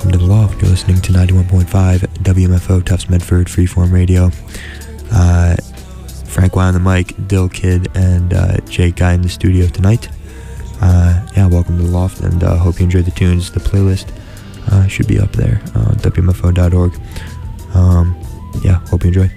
welcome to The Loft. You're listening to 91.5 WMFO Tufts Medford Freeform Radio. Frank Y on the mic, Dill Kid, and Jake Guy in the studio tonight. Welcome to The Loft, and hope you enjoyed the tunes. The playlist should be up there on WMFO.org. Hope you enjoy.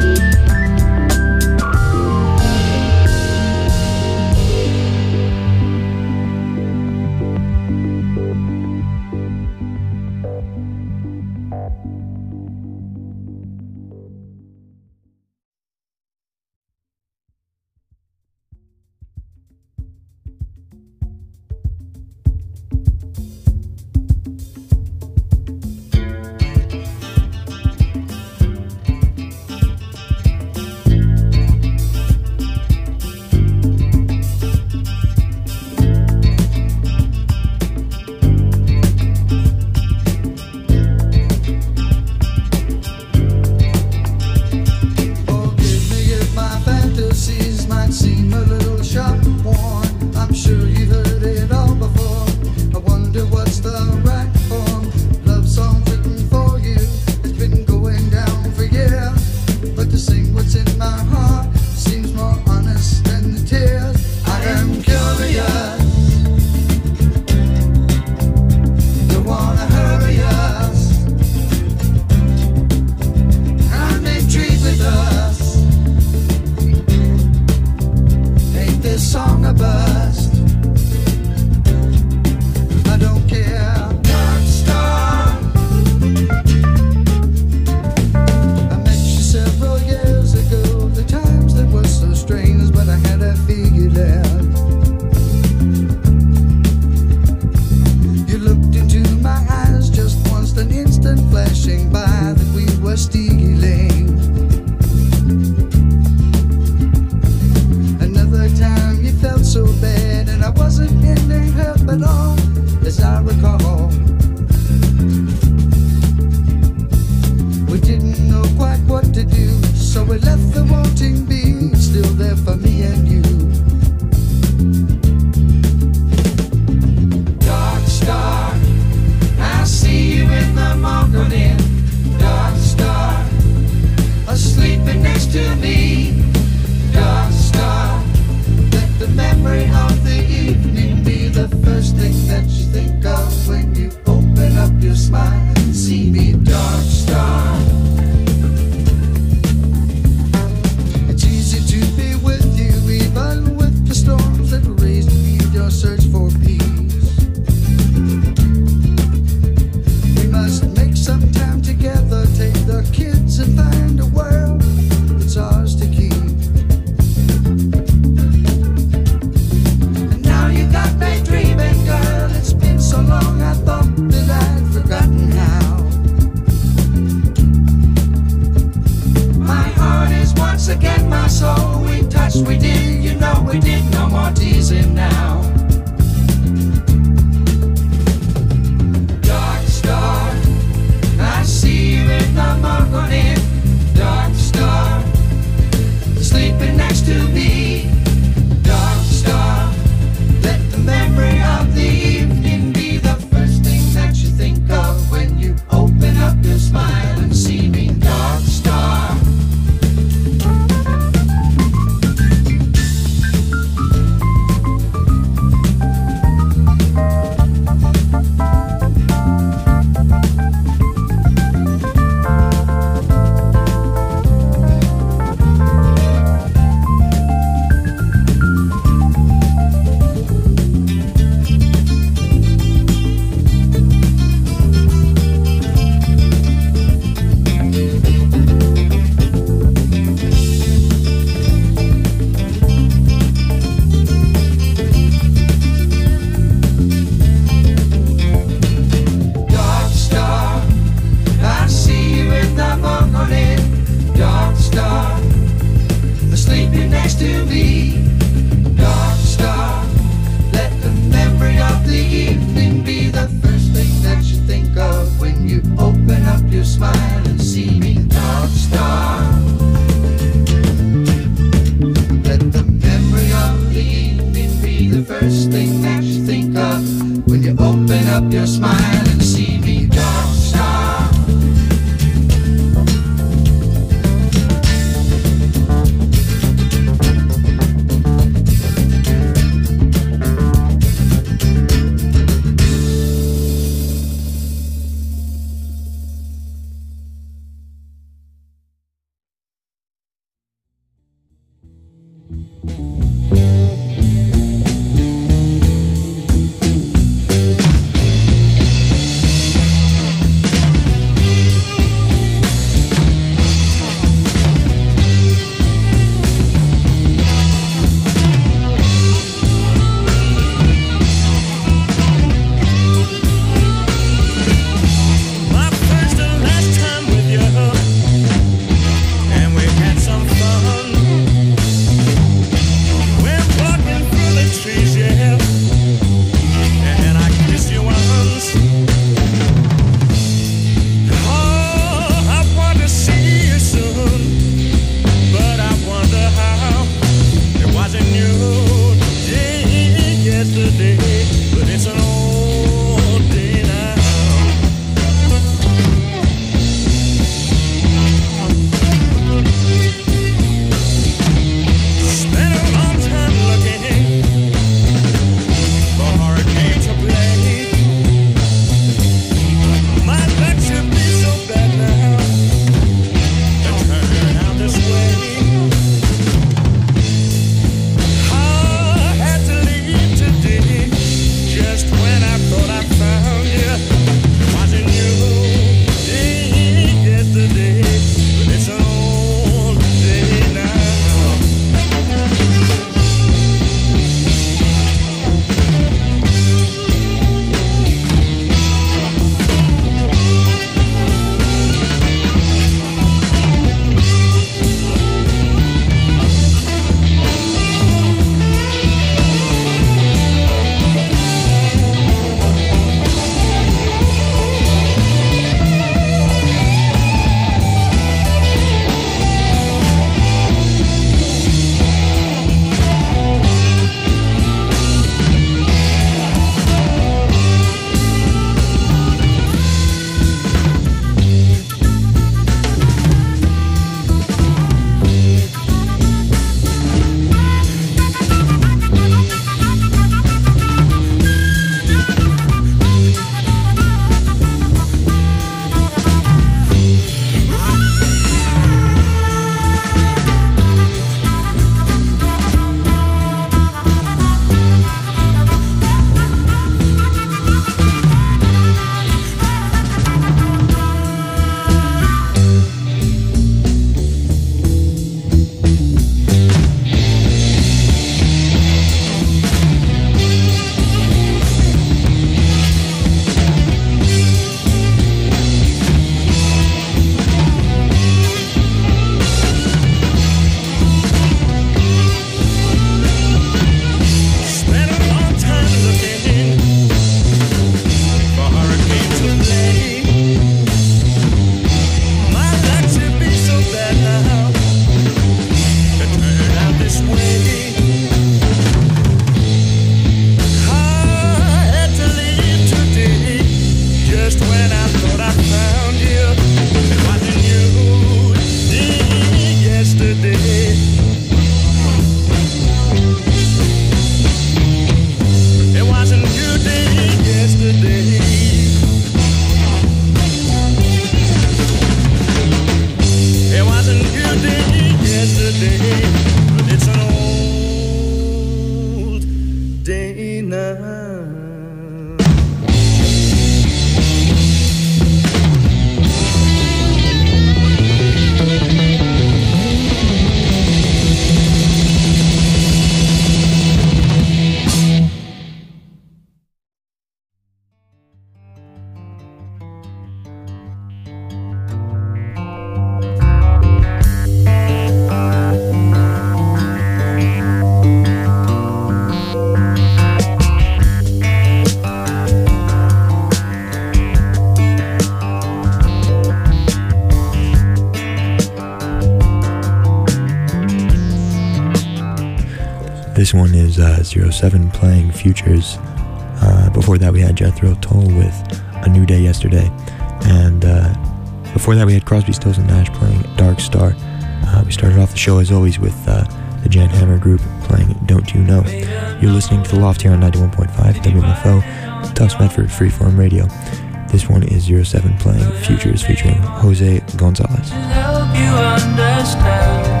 This one is 07 playing Futures. Before that we had Jethro Tull with A New Day Yesterday. And before that we had Crosby, Stills and Nash playing Dark Star. We started off the show as always with the Jan Hammer Group playing Don't You Know. You're listening to The Loft here on 91.5 WMFO, Tufts Medford Freeform Radio. This one is 07 playing Futures featuring Jose Gonzalez. Help you understand.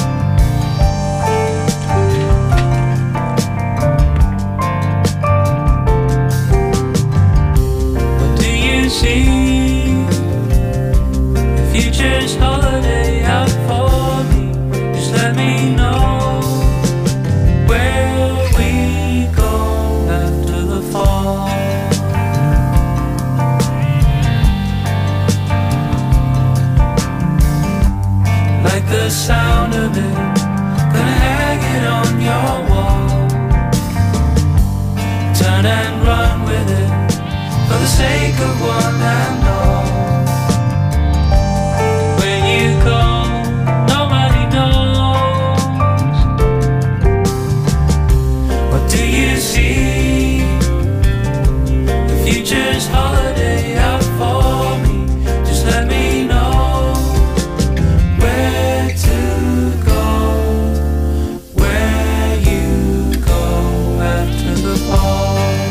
See the future's holiday out for me. Just let me know where we go after the fall. Like the sound of it, gonna hang it on your wall. Turn and run with it for the sake of one and all. When you go, nobody knows. What do you see? The future's holiday out for me. Just let me know where to go, where you go after the fall.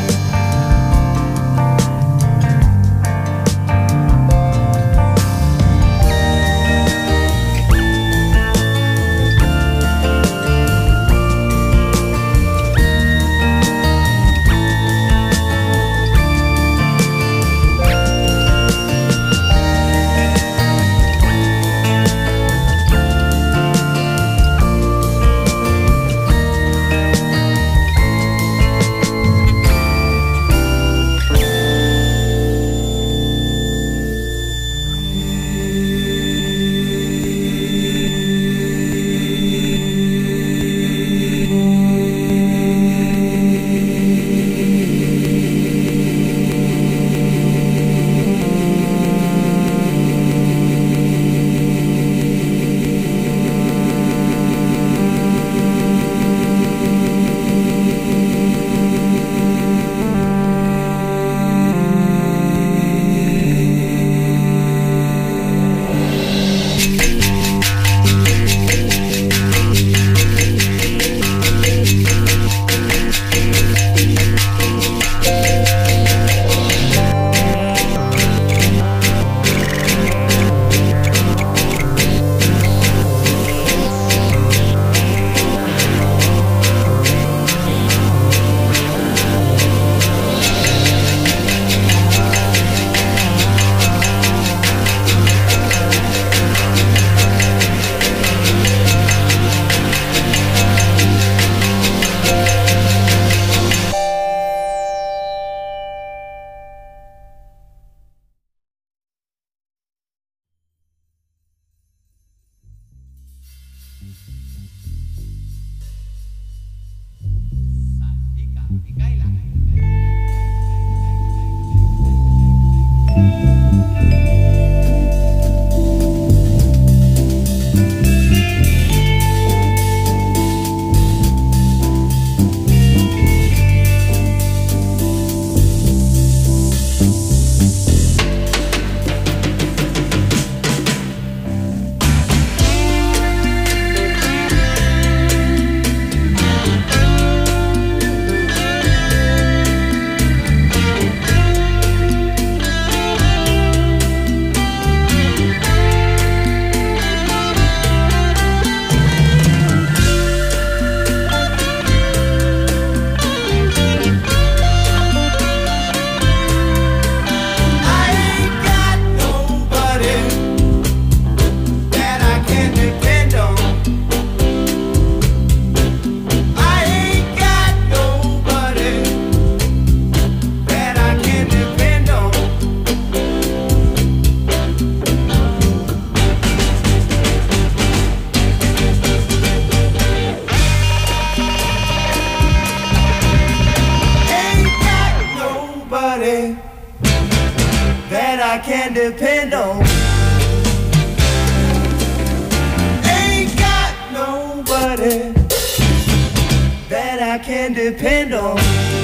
I can depend on. Ain't got nobody I can depend on.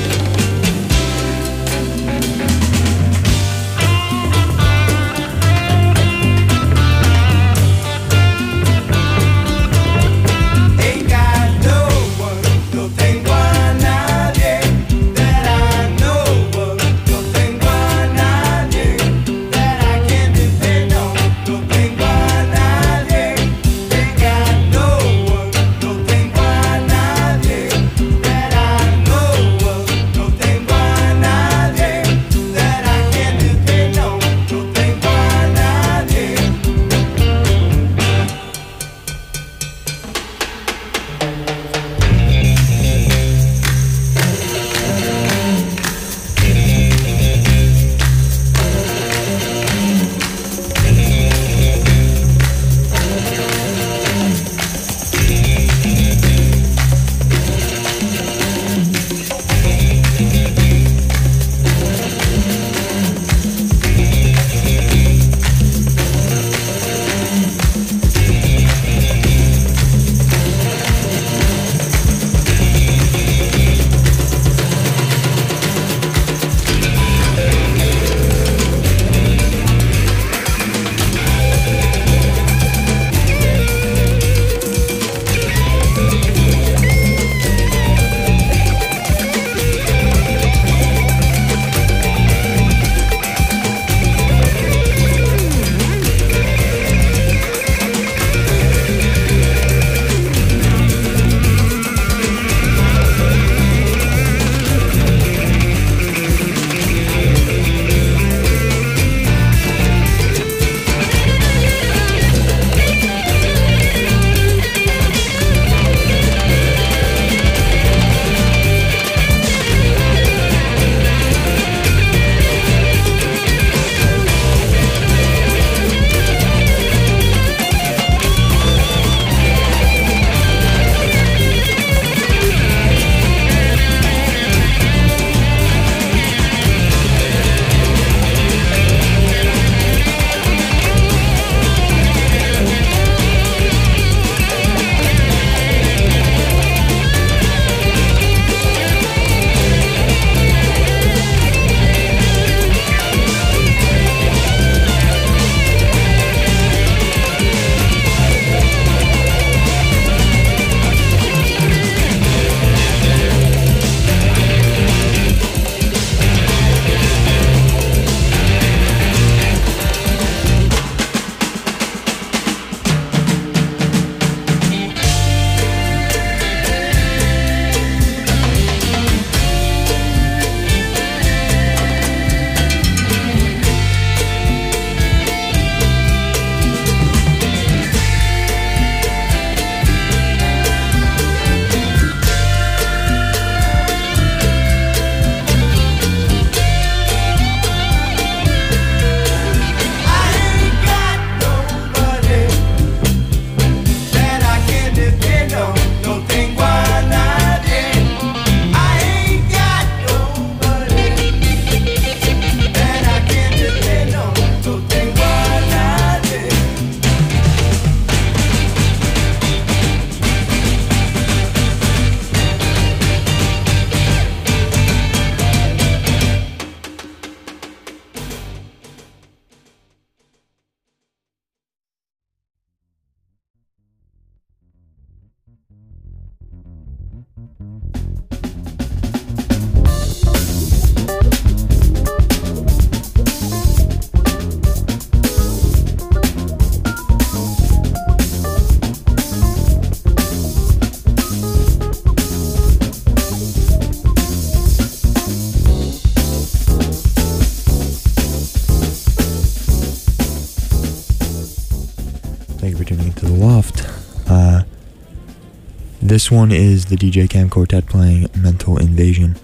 This one is the DJ Cam Quartet playing Mental Invasion.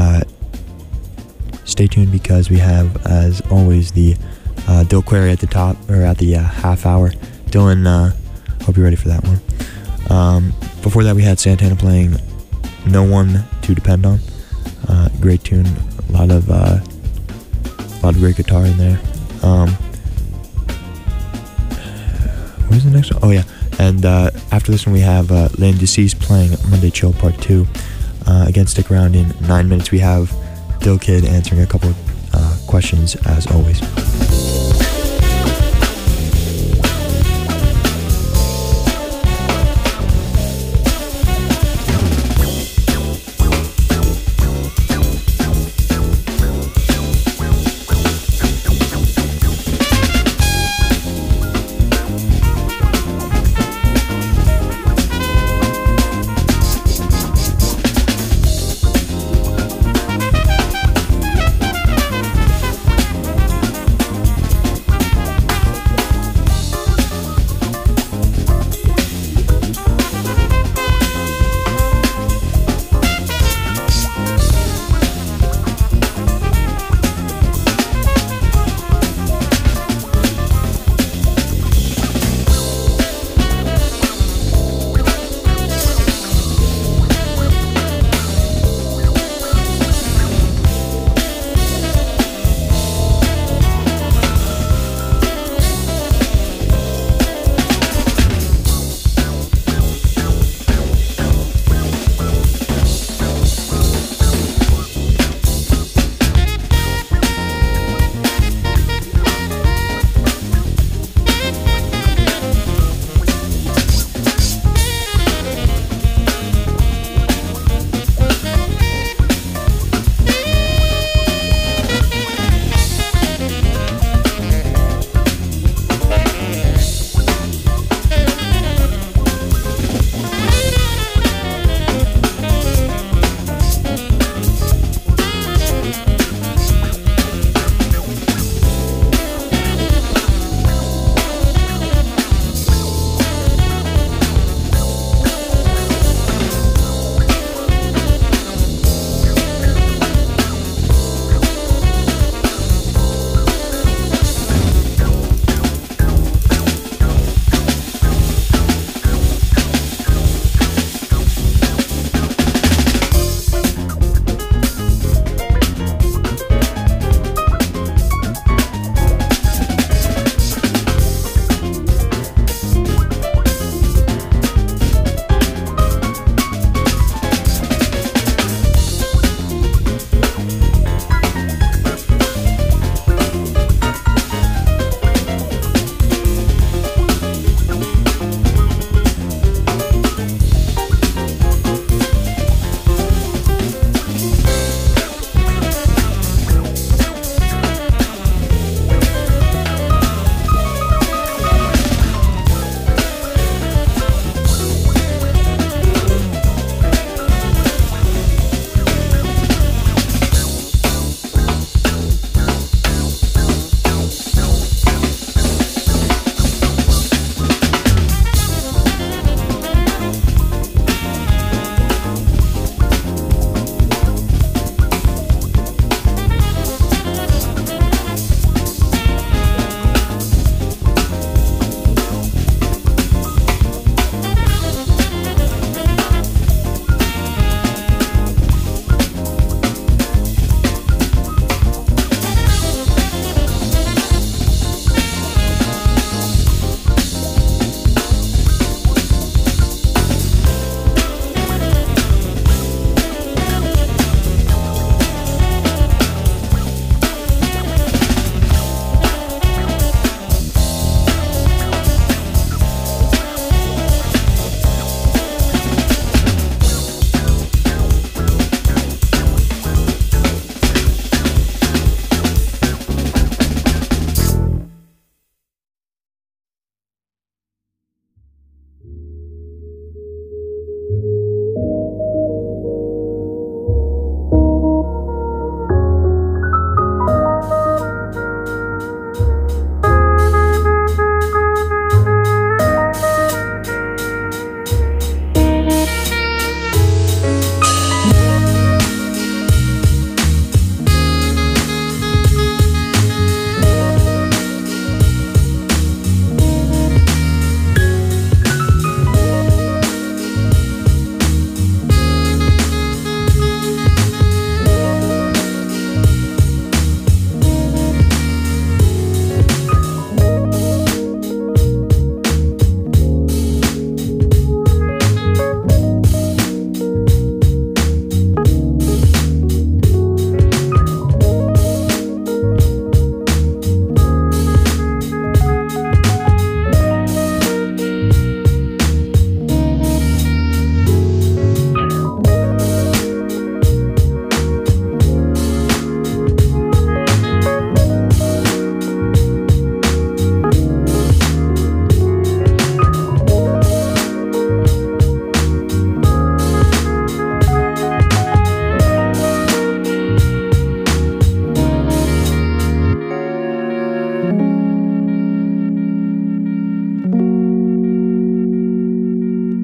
Stay tuned because we have, as always, the Dill Query at the top, or at the half hour. Dylan, hope you're ready for that one. Before that, we had Santana playing No One to Depend On. Great tune, a lot of great guitar in there. Where's the next one? Oh yeah, and after this one we have Lane Deceased playing Monday Chill Part 2. Again, stick around. In 9 minutes we have Dill Kid answering a couple questions as always.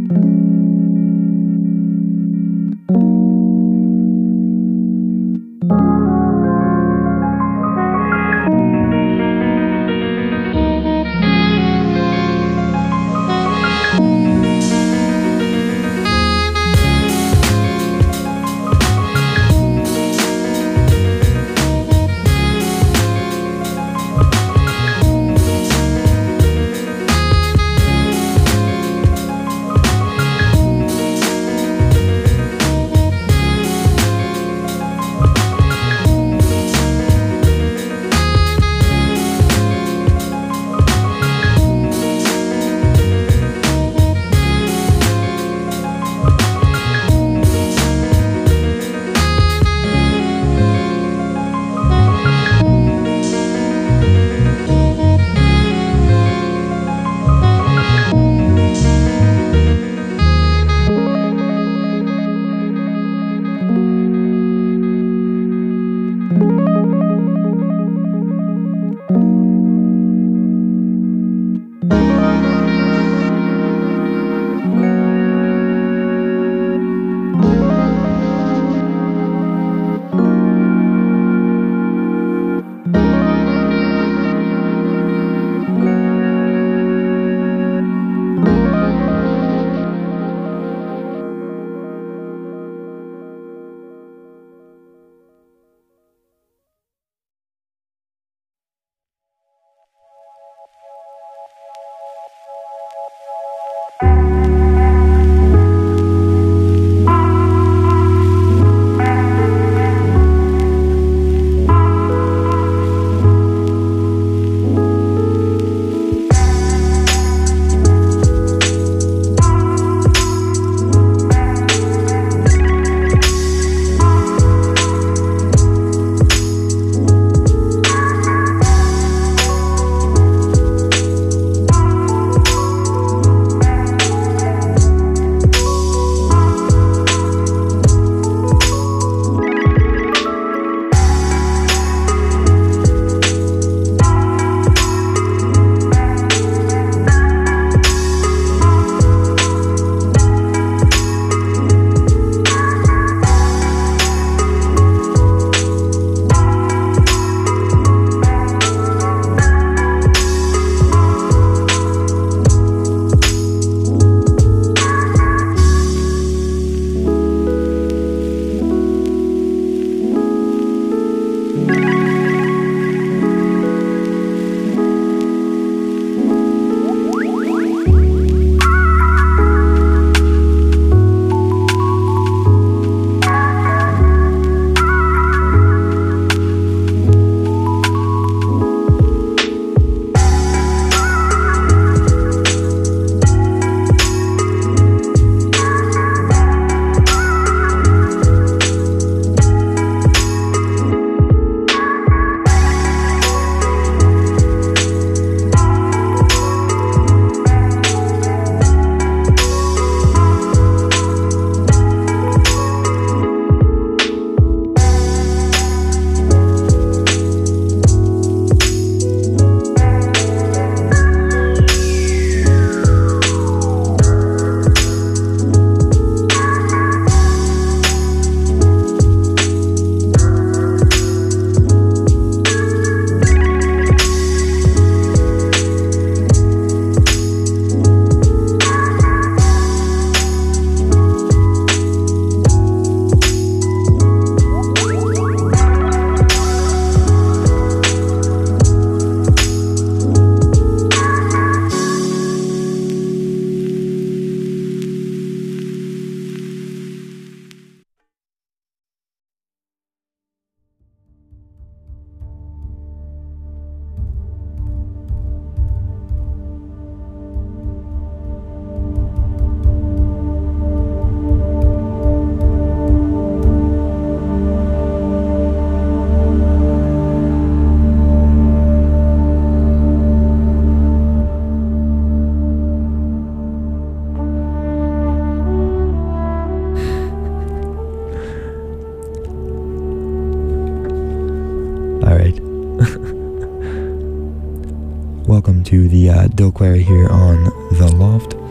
Welcome to the Dill Query here on The Loft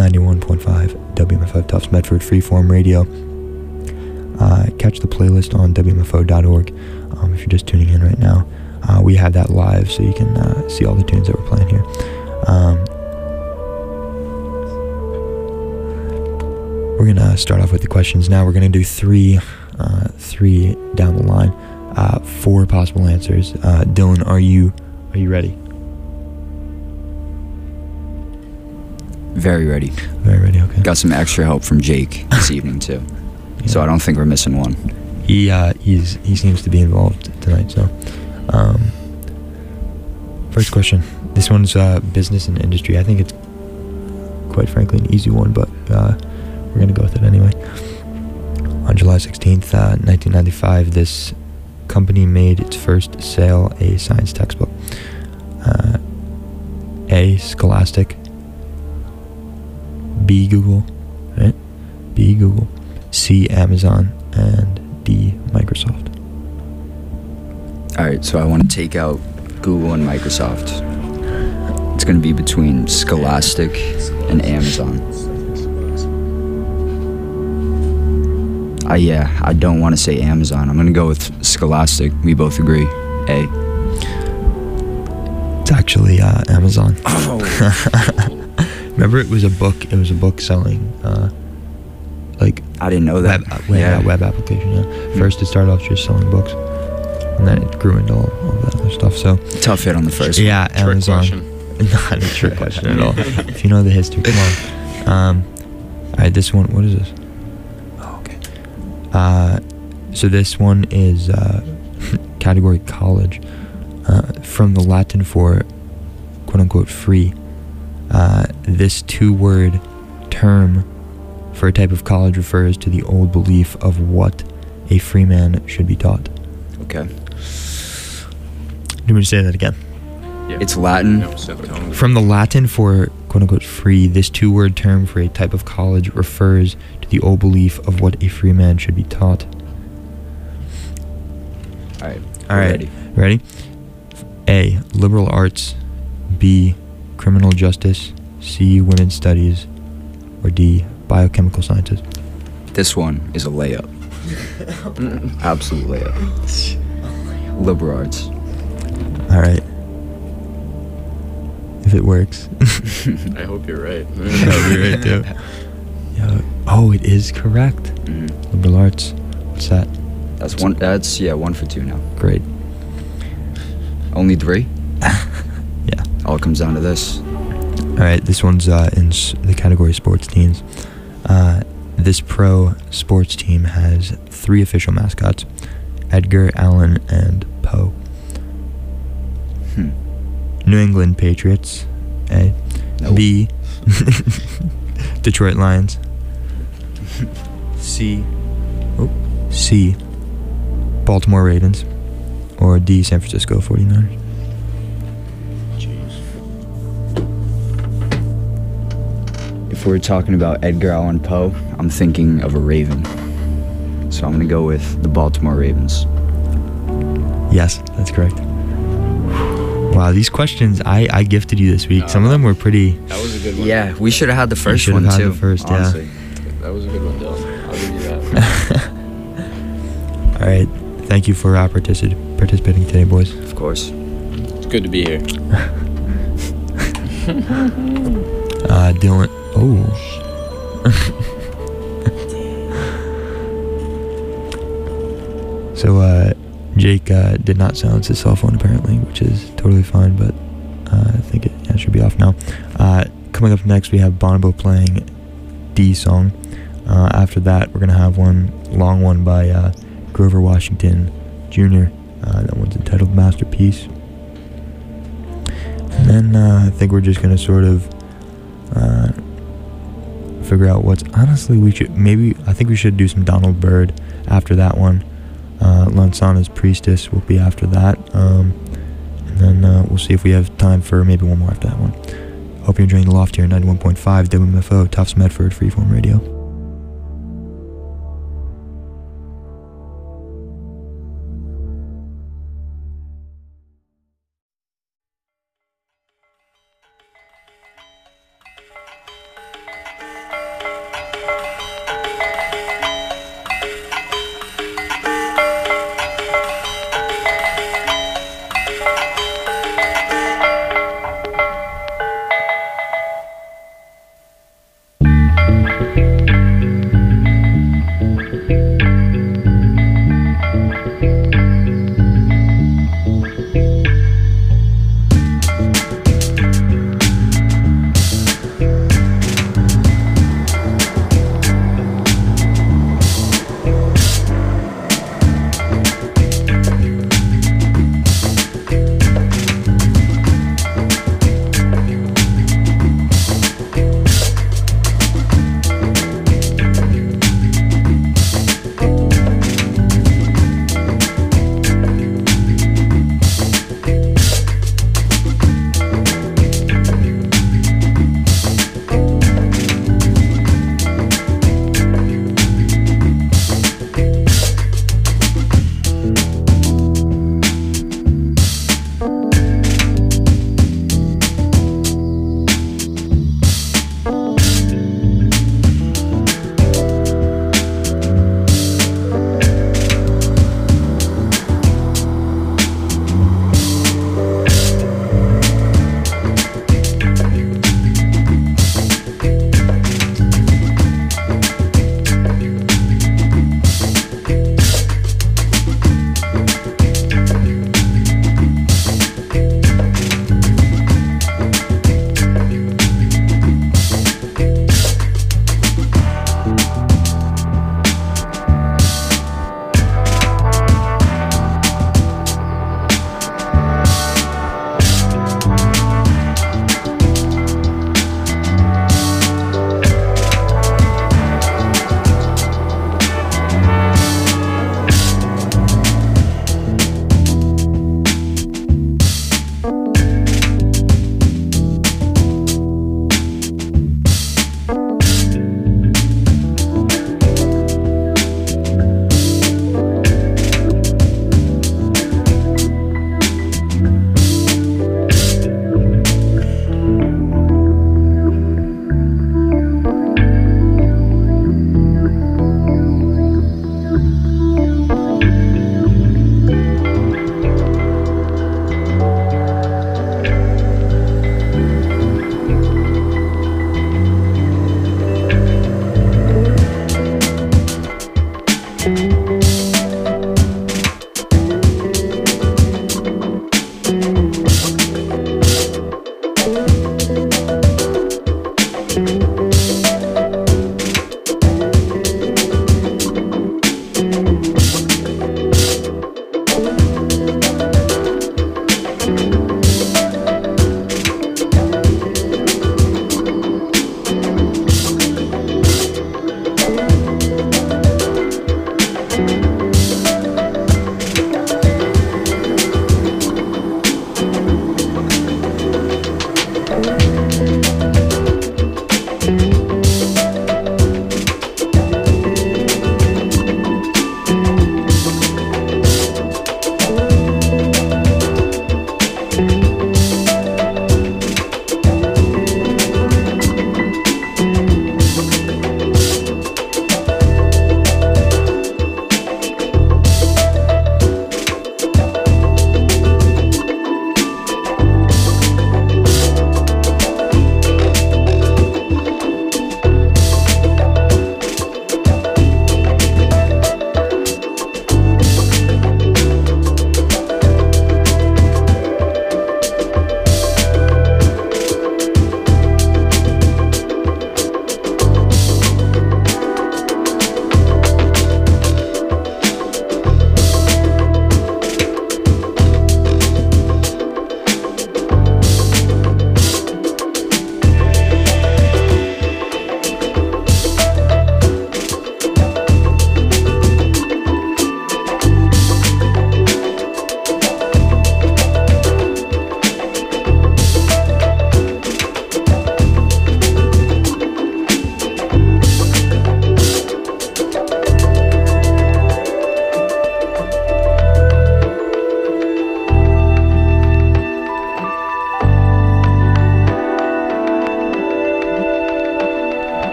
91.5 WMFO Tufts Medford Freeform Radio. Catch the playlist on WMFO.org. If you're just tuning in right now, we have that live, so you can see all the tunes that we're playing here. We're gonna start off with the questions now. We're gonna do three down the line, 4 possible answers. Dylan, are you ready? Very ready. Very ready. Okay. Got some extra help from Jake this evening too, so I don't think we're missing one. He seems to be involved tonight. So, first question. This one's business and industry. I think it's quite frankly an easy one, but we're gonna go with it anyway. On July 16th, 1995, this company made its first sale a science textbook. A. Scholastic. B. Google. Right? B. Google. C. Amazon. And D. Microsoft. Alright, so I want to take out Google and Microsoft. It's going to be between Scholastic and Amazon. I don't want to say Amazon. I'm going to go with Scholastic. We both agree. A. It's actually Amazon. Oh. Remember, it was a book selling, like... I didn't know that. Web application, yeah. First, it started off just selling books, and then it grew into all that other stuff, so... Tough hit on the first one. Yeah, Amazon. Not a trick question at all. If you know the history, come on. Alright, this one, what is this? Oh, okay. So this one is category college, from the Latin for quote-unquote free. This 2-word term for a type of college refers to the old belief of what a free man should be taught. Okay. Do you want me to say that again? Yeah. It's Latin. From the Latin for quote-unquote free, this 2-word term for a type of college refers to the old belief of what a free man should be taught. All right. Ready? A. Liberal arts. B. Criminal justice. C. Women's studies. Or D. Biochemical sciences. This one is a layup. Absolute layup. Liberal arts. All right. If it works. I hope you're right. I hope you're right too. Yeah. Oh, it is correct. Mm-hmm. Liberal arts. What's that? That's 1 for 2 now. Great. Only 3? Yeah. All comes down to this. All right. This one's in the category sports teams. This pro sports team has 3 official mascots: Edgar, Allan, and Poe. New England Patriots. A. Nope. B. Detroit Lions. C. Baltimore Ravens. Or D. San Francisco 49ers. If we're talking about Edgar Allan Poe, I'm thinking of a raven. So I'm going to go with the Baltimore Ravens. Yes, that's correct. Wow, these questions I gifted you this week. Some of them were pretty... That was a good one. Yeah, we should have had the first should one have had too. the first, yeah. honestly. That was a good one, Dylan. I'll give you that. All right. Thank you for participating today, boys. Of course. It's good to be here. Dylan... Oh. So, Jake did not silence his cell phone apparently, which is totally fine, but I think it should be off now. Coming up next, we have Bonobo playing D Song. After that, we're going to have one long one by Grover Washington Jr. That one's entitled Masterpiece. And then I think we're just going to sort of figure out what's... Honestly, I think we should do some Donald Byrd after that one. Lansana's Priestess will be after that. And then we'll see if we have time for maybe one more after that one. Hope you're enjoying the Loft here, 91.5 WMFO, Tufts Medford, Freeform Radio.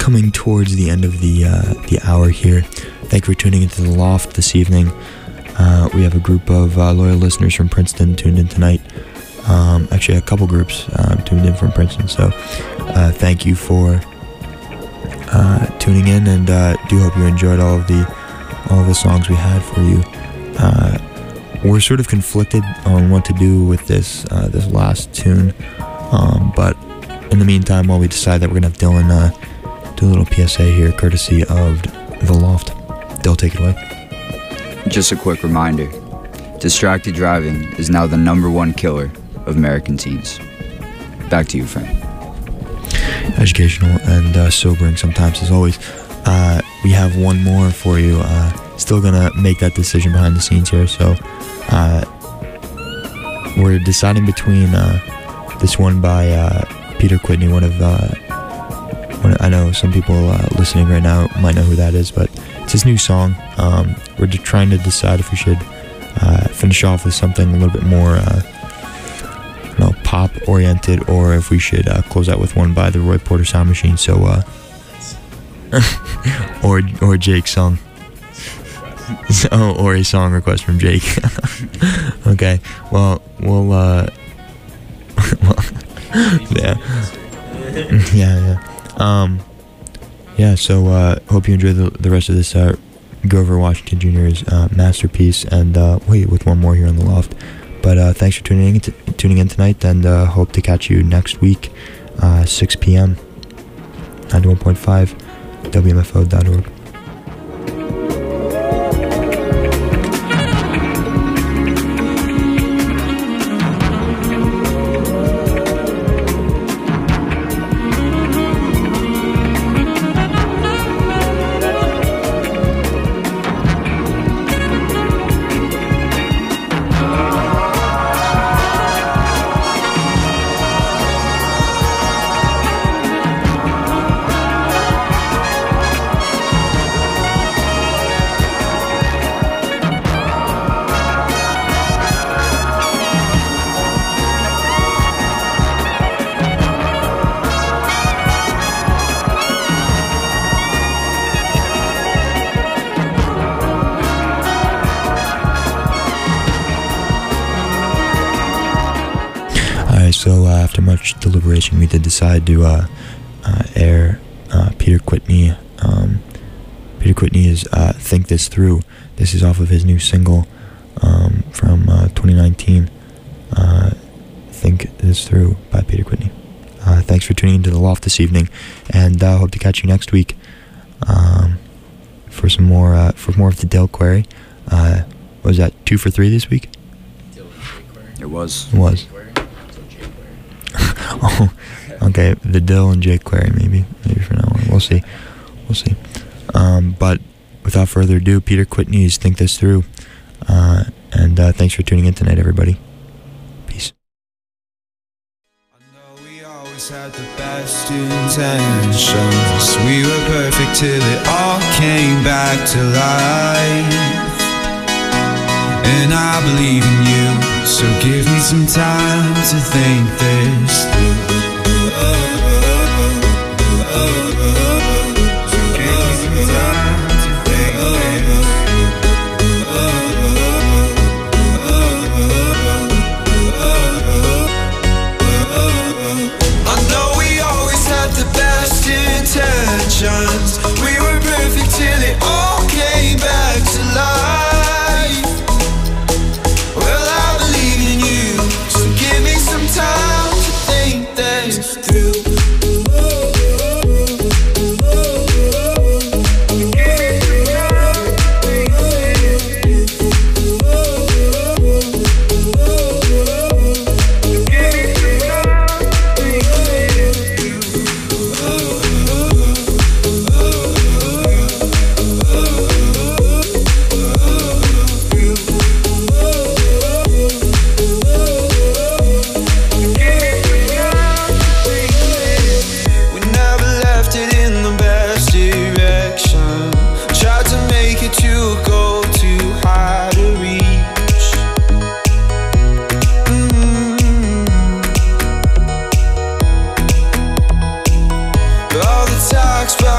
coming towards the end of the hour here. Thank you for tuning into The Loft this evening. We have a group of loyal listeners from Princeton tuned in tonight. Actually, a couple groups tuned in from Princeton. So thank you for tuning in, and do hope you enjoyed all of the songs we had for you. We're sort of conflicted on what to do with this last tune, but in the meantime, while we decide that we're gonna have Dylan do a little PSA here, courtesy of The Loft. Dylan, take it away. Just a quick reminder, distracted driving is now the #1 killer of American teens. Back to you, Frank. Educational and sobering sometimes, as always. We have one more for you. Still gonna make that decision behind the scenes here, so we're deciding between this one by Peter Quitney, one of I know some people listening right now might know who that is, but it's his new song. We're trying to decide if we should finish off with something a little bit more pop oriented, or if we should close out with one by the Roy Porter Sound Machine. So or Jake's song. Or a song request from Jake. Okay, well we'll so hope you enjoy the rest of this Grover Washington Jr.'s masterpiece, and wait, with one more here on The Loft. But thanks for tuning in tonight, and hope to catch you next week, 6 p.m. 91.5 WMFO.org. So after much deliberation, we did decide to air Peter Quitney. Peter Quitney is Think This Through. This is off of his new single from 2019, Think This Through by Peter Quitney. Thanks for tuning into The Loft this evening, and hope to catch you next week for some more of the Dill Query. What was that, 2 for 3 this week? It was. Oh, okay, the Dill and Jake Query, maybe for now on. We'll see. But without further ado, Peter Quitney's Think This Through. And thanks for tuning in tonight, everybody. Peace. I know we always had the best intentions. We were perfect till it all came back to life. And I believe in you, so give me some time to think this through. So give me some time to think this I know we always had the best intentions. We were perfect till it all came back to life. Time to think this through.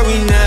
we never